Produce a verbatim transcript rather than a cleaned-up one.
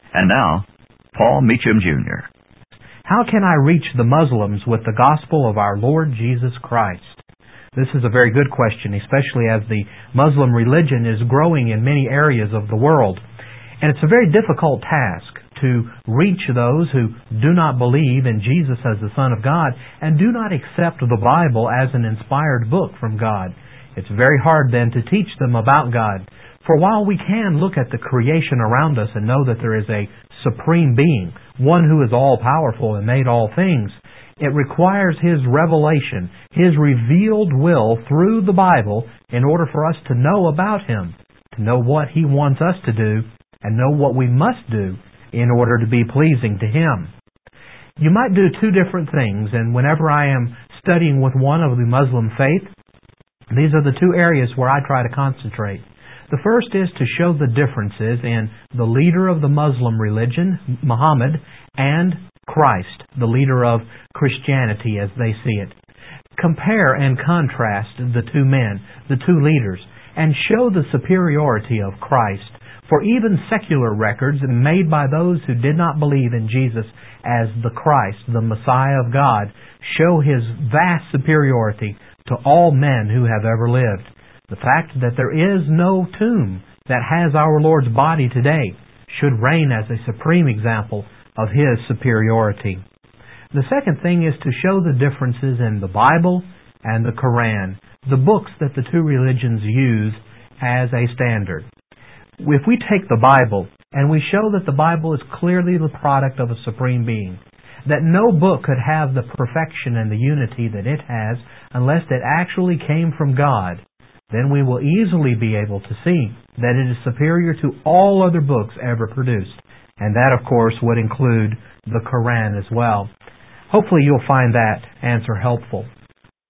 And now, Paul Meacham, Junior How can I reach the Muslims with the gospel of our Lord Jesus Christ? This is a very good question, especially as the Muslim religion is growing in many areas of the world. And it's a very difficult task to reach those who do not believe in Jesus as the Son of God and do not accept the Bible as an inspired book from God. It's very hard then to teach them about God. For while we can look at the creation around us and know that there is a supreme being, one who is all-powerful and made all things, it requires His revelation, His revealed will through the Bible in order for us to know about Him, to know what He wants us to do, and know what we must do in order to be pleasing to Him. You might do two different things, and whenever I am studying with one of the Muslim faith, these are the two areas where I try to concentrate. The first is to show the differences in the leader of the Muslim religion, Muhammad, and Christ, the leader of Christianity as they see it. Compare and contrast the two men, the two leaders, and show the superiority of Christ. For even secular records made by those who did not believe in Jesus as the Christ, the Messiah of God, show His vast superiority to all men who have ever lived. The fact that there is no tomb that has our Lord's body today should reign as a supreme example of His superiority. The second thing is to show the differences in the Bible and the Quran, the books that the two religions use as a standard. If we take the Bible and we show that the Bible is clearly the product of a supreme being, that no book could have the perfection and the unity that it has unless it actually came from God, then we will easily be able to see that it is superior to all other books ever produced. And that, of course, would include the Quran as well. Hopefully you'll find that answer helpful.